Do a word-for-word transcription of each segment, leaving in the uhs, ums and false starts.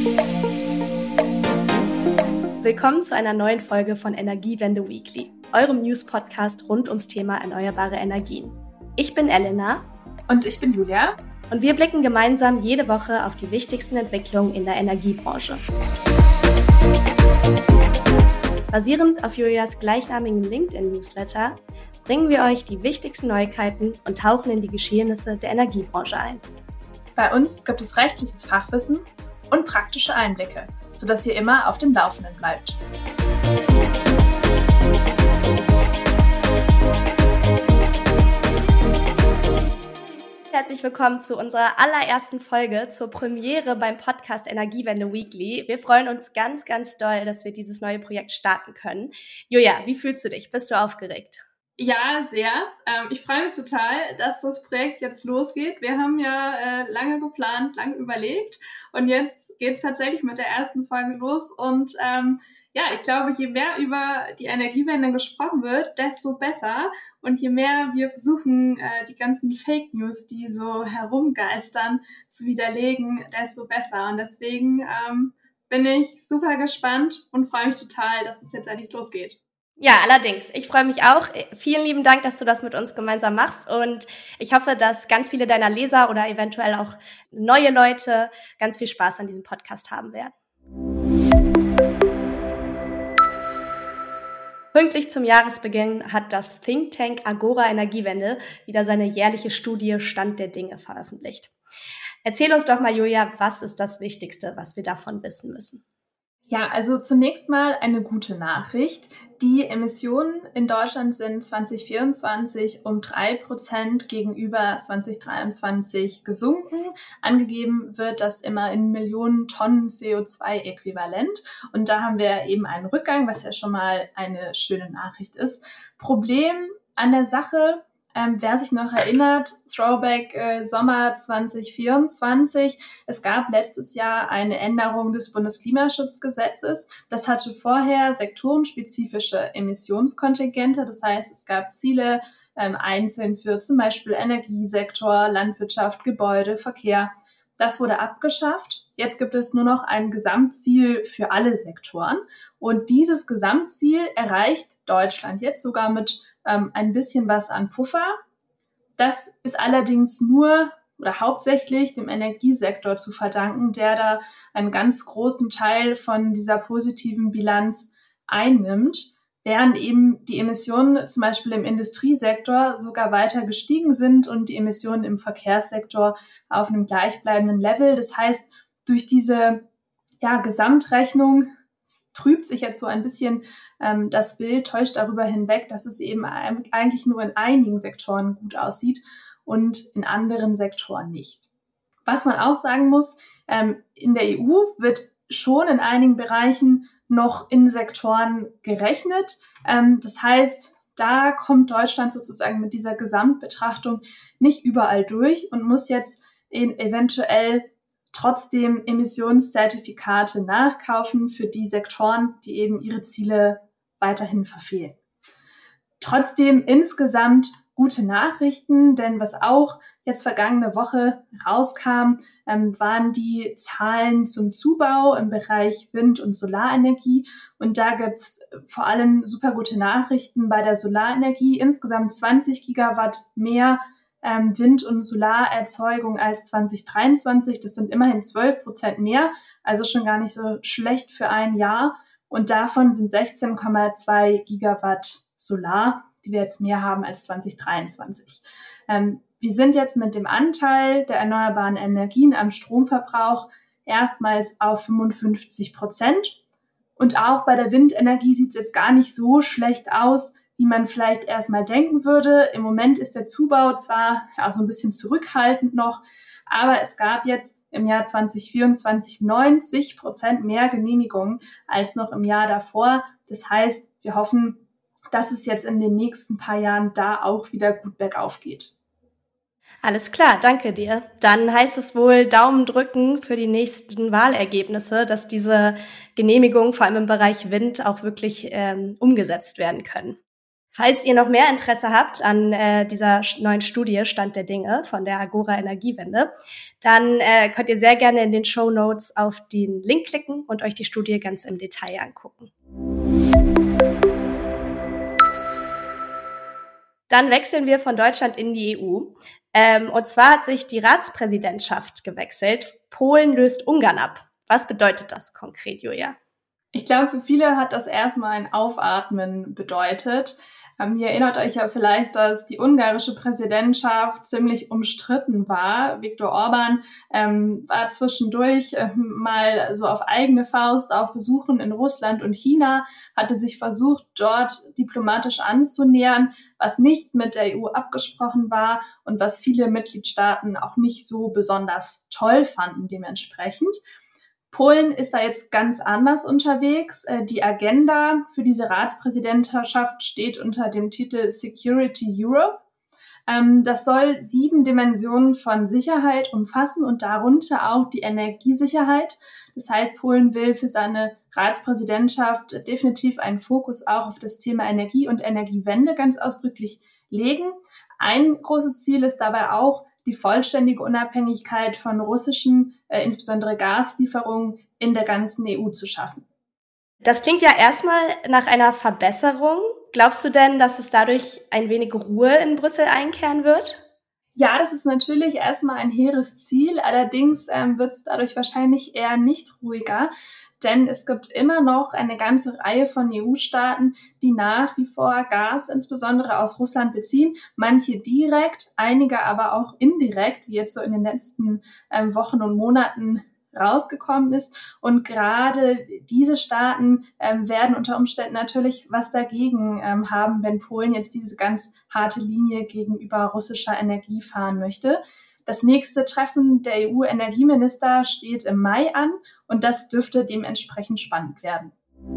Willkommen zu einer neuen Folge von Energiewende Weekly, eurem News-Podcast rund ums Thema erneuerbare Energien. Ich bin Elena. Und ich bin Julia. Und wir blicken gemeinsam jede Woche auf die wichtigsten Entwicklungen in der Energiebranche. Basierend auf Julias gleichnamigen LinkedIn-Newsletter bringen wir euch die wichtigsten Neuigkeiten und tauchen in die Geschehnisse der Energiebranche ein. Bei uns gibt es rechtliches Fachwissen und praktische Einblicke, sodass ihr immer auf dem Laufenden bleibt. Herzlich willkommen zu unserer allerersten Folge, zur Premiere beim Podcast Energiewende Weekly. Wir freuen uns ganz, ganz doll, dass wir dieses neue Projekt starten können. Julia, wie fühlst du dich? Bist du aufgeregt? Ja, sehr. Ähm, ich freue mich total, dass das Projekt jetzt losgeht. Wir haben ja äh, lange geplant, lange überlegt und jetzt geht es tatsächlich mit der ersten Folge los. Und ähm, ja, ich glaube, je mehr über die Energiewende gesprochen wird, desto besser. Und je mehr wir versuchen, äh, die ganzen Fake News, die so herumgeistern, zu widerlegen, desto besser. Und deswegen ähm, bin ich super gespannt und freue mich total, dass es jetzt endlich losgeht. Ja, allerdings. Ich freue mich auch. Vielen lieben Dank, dass du das mit uns gemeinsam machst und ich hoffe, dass ganz viele deiner Leser oder eventuell auch neue Leute ganz viel Spaß an diesem Podcast haben werden. Pünktlich zum Jahresbeginn hat das Think Tank Agora Energiewende wieder seine jährliche Studie Stand der Dinge veröffentlicht. Erzähl uns doch mal, Julia, was ist das Wichtigste, was wir davon wissen müssen? Ja, also zunächst mal eine gute Nachricht. Die Emissionen in Deutschland sind zwanzig vierundzwanzig um drei Prozent gegenüber zwanzig dreiundzwanzig gesunken. Angegeben wird das immer in Millionen Tonnen C O zwei Äquivalent. Und da haben wir eben einen Rückgang, was ja schon mal eine schöne Nachricht ist. Problem an der Sache: Ähm, wer sich noch erinnert, Throwback äh, Sommer zwanzig vierundzwanzig, es gab letztes Jahr eine Änderung des Bundesklimaschutzgesetzes. Das hatte vorher sektorenspezifische Emissionskontingente. Das heißt, es gab Ziele ähm, einzeln für zum Beispiel Energiesektor, Landwirtschaft, Gebäude, Verkehr. Das wurde abgeschafft. Jetzt gibt es nur noch ein Gesamtziel für alle Sektoren. Und dieses Gesamtziel erreicht Deutschland jetzt sogar mit ähm, ein bisschen was an Puffer. Das ist allerdings nur oder hauptsächlich dem Energiesektor zu verdanken, der da einen ganz großen Teil von dieser positiven Bilanz einnimmt, während eben die Emissionen zum Beispiel im Industriesektor sogar weiter gestiegen sind und die Emissionen im Verkehrssektor auf einem gleichbleibenden Level. Das heißt, durch diese ja, Gesamtrechnung trübt sich jetzt so ein bisschen ähm, das Bild, täuscht darüber hinweg, dass es eben eigentlich nur in einigen Sektoren gut aussieht und in anderen Sektoren nicht. Was man auch sagen muss, ähm, in der E U wird schon in einigen Bereichen noch in Sektoren gerechnet. Ähm, das heißt, da kommt Deutschland sozusagen mit dieser Gesamtbetrachtung nicht überall durch und muss jetzt in eventuell trotzdem Emissionszertifikate nachkaufen für die Sektoren, die eben ihre Ziele weiterhin verfehlen. Trotzdem insgesamt gute Nachrichten, denn was auch jetzt vergangene Woche rauskam, ähm, waren die Zahlen zum Zubau im Bereich Wind- und Solarenergie. Und da gibt's vor allem super gute Nachrichten bei der Solarenergie. Insgesamt zwanzig Gigawatt mehr ähm, Wind- und Solarerzeugung als zwanzig dreiundzwanzig. Das sind immerhin zwölf Prozent mehr, also schon gar nicht so schlecht für ein Jahr. Und davon sind sechzehn Komma zwei Gigawatt Solar, die wir jetzt mehr haben als zwanzig dreiundzwanzig. Ähm, wir sind jetzt mit dem Anteil der erneuerbaren Energien am Stromverbrauch erstmals auf fünfundfünfzig Prozent. Und auch bei der Windenergie sieht es jetzt gar nicht so schlecht aus, wie man vielleicht erstmal denken würde. Im Moment ist der Zubau zwar ja, so ein bisschen zurückhaltend noch, aber es gab jetzt im Jahr zwanzig vierundzwanzig neunzig Prozent mehr Genehmigungen als noch im Jahr davor. Das heißt, wir hoffen, dass es jetzt in den nächsten paar Jahren da auch wieder gut bergauf geht. Alles klar, danke dir. Dann heißt es wohl Daumen drücken für die nächsten Wahlergebnisse, dass diese Genehmigungen vor allem im Bereich Wind auch wirklich ähm, umgesetzt werden können. Falls ihr noch mehr Interesse habt an äh, dieser neuen Studie Stand der Dinge von der Agora Energiewende, dann äh, könnt ihr sehr gerne in den Shownotes auf den Link klicken und euch die Studie ganz im Detail angucken. Dann wechseln wir von Deutschland in die E U. Ähm, und zwar hat sich die Ratspräsidentschaft gewechselt. Polen löst Ungarn ab. Was bedeutet das konkret, Julia? Ich glaube, für viele hat das erstmal ein Aufatmen bedeutet. Ähm, ihr erinnert euch ja vielleicht, dass die ungarische Präsidentschaft ziemlich umstritten war. Viktor Orbán ähm, war zwischendurch äh, mal so auf eigene Faust auf Besuchen in Russland und China, hatte sich versucht, dort diplomatisch anzunähern, was nicht mit der E U abgesprochen war und was viele Mitgliedstaaten auch nicht so besonders toll fanden dementsprechend. Polen ist da jetzt ganz anders unterwegs. Die Agenda für diese Ratspräsidentschaft steht unter dem Titel Security Europe. Das soll sieben Dimensionen von Sicherheit umfassen und darunter auch die Energiesicherheit. Das heißt, Polen will für seine Ratspräsidentschaft definitiv einen Fokus auch auf das Thema Energie und Energiewende ganz ausdrücklich legen. Ein großes Ziel ist dabei auch, die vollständige Unabhängigkeit von russischen, äh, insbesondere Gaslieferungen in der ganzen E U zu schaffen. Das klingt ja erstmal nach einer Verbesserung. Glaubst du denn, dass es dadurch ein wenig Ruhe in Brüssel einkehren wird? Ja, das ist natürlich erstmal ein hehres Ziel. Allerdings ähm, wird es dadurch wahrscheinlich eher nicht ruhiger. Denn es gibt immer noch eine ganze Reihe von E U-Staaten, die nach wie vor Gas insbesondere aus Russland beziehen. Manche direkt, einige aber auch indirekt, wie jetzt so in den letzten ähm, Wochen und Monaten rausgekommen ist. Und gerade diese Staaten ähm, werden unter Umständen natürlich was dagegen ähm, haben, wenn Polen jetzt diese ganz harte Linie gegenüber russischer Energie fahren möchte. Das nächste Treffen der E U-Energieminister steht im Mai an und das dürfte dementsprechend spannend werden.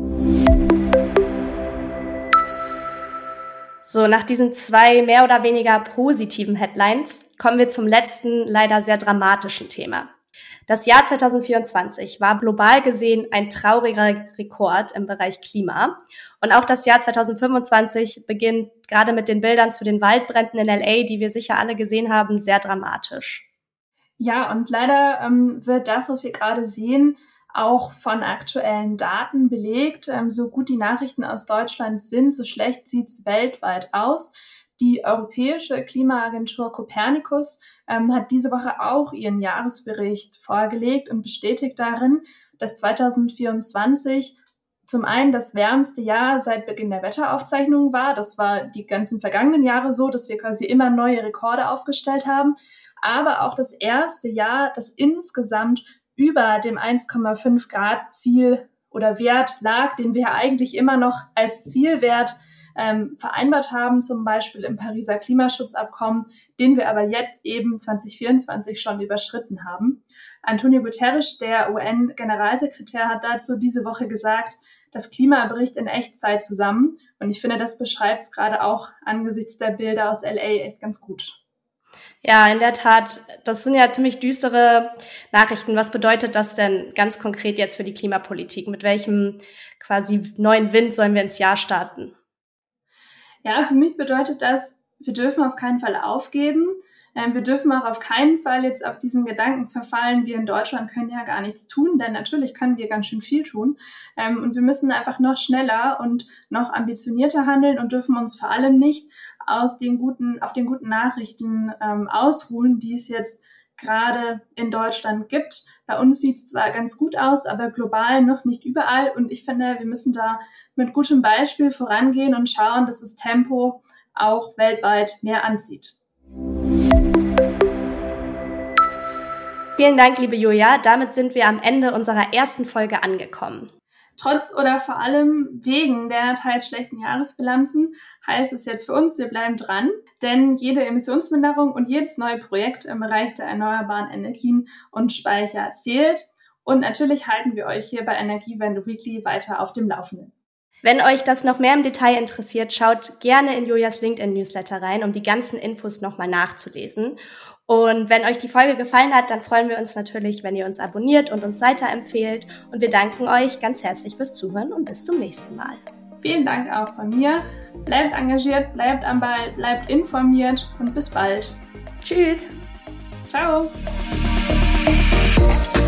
So, nach diesen zwei mehr oder weniger positiven Headlines kommen wir zum letzten, leider sehr dramatischen Thema. Das Jahr zwanzig vierundzwanzig war global gesehen ein trauriger Rekord im Bereich Klima. Und auch das Jahr zwanzig fünfundzwanzig beginnt gerade mit den Bildern zu den Waldbränden in L A, die wir sicher alle gesehen haben, sehr dramatisch. Ja, und leider ähm, wird das, was wir gerade sehen, auch von aktuellen Daten belegt. Ähm, so gut die Nachrichten aus Deutschland sind, so schlecht sieht's weltweit aus. Die Europäische Klimaagentur Copernicus ähm, hat diese Woche auch ihren Jahresbericht vorgelegt und bestätigt darin, dass zwanzig vierundzwanzig zum einen das wärmste Jahr seit Beginn der Wetteraufzeichnungen war. Das war die ganzen vergangenen Jahre so, dass wir quasi immer neue Rekorde aufgestellt haben. Aber auch das erste Jahr, das insgesamt über dem eins Komma fünf Grad Ziel oder Wert lag, den wir eigentlich immer noch als Zielwert ähm, vereinbart haben, zum Beispiel im Pariser Klimaschutzabkommen, den wir aber jetzt eben zwanzig vierundzwanzig schon überschritten haben. Antonio Guterres, der U N-Generalsekretär, hat dazu diese Woche gesagt, das Klima bricht in Echtzeit zusammen. Und ich finde, das beschreibt es gerade auch angesichts der Bilder aus L A echt ganz gut. Ja, in der Tat, das sind ja ziemlich düstere Nachrichten. Was bedeutet das denn ganz konkret jetzt für die Klimapolitik? Mit welchem quasi neuen Wind sollen wir ins Jahr starten? Ja, für mich bedeutet das, wir dürfen auf keinen Fall aufgeben. Ähm, wir dürfen auch auf keinen Fall jetzt auf diesen Gedanken verfallen, wir in Deutschland können ja gar nichts tun, denn natürlich können wir ganz schön viel tun. Ähm, und wir müssen einfach noch schneller und noch ambitionierter handeln und dürfen uns vor allem nicht aus den guten, auf den guten Nachrichten ähm, ausruhen, die es jetzt gerade in Deutschland gibt. Bei uns sieht es zwar ganz gut aus, aber global noch nicht überall. Und ich finde, wir müssen da mit gutem Beispiel vorangehen und schauen, dass das Tempo auch weltweit mehr anzieht. Vielen Dank, liebe Julia. Damit sind wir am Ende unserer ersten Folge angekommen. Trotz oder vor allem wegen der teils schlechten Jahresbilanzen heißt es jetzt für uns, wir bleiben dran, denn jede Emissionsminderung und jedes neue Projekt im Bereich der erneuerbaren Energien und Speicher zählt. Und natürlich halten wir euch hier bei Energiewende Weekly weiter auf dem Laufenden. Wenn euch das noch mehr im Detail interessiert, schaut gerne in Julias LinkedIn-Newsletter rein, um die ganzen Infos nochmal nachzulesen. Und wenn euch die Folge gefallen hat, dann freuen wir uns natürlich, wenn ihr uns abonniert und uns weiterempfehlt. Und wir danken euch ganz herzlich fürs Zuhören und bis zum nächsten Mal. vielen Dank auch von mir. Bleibt engagiert, bleibt am Ball, bleibt informiert und bis bald. Tschüss. Ciao.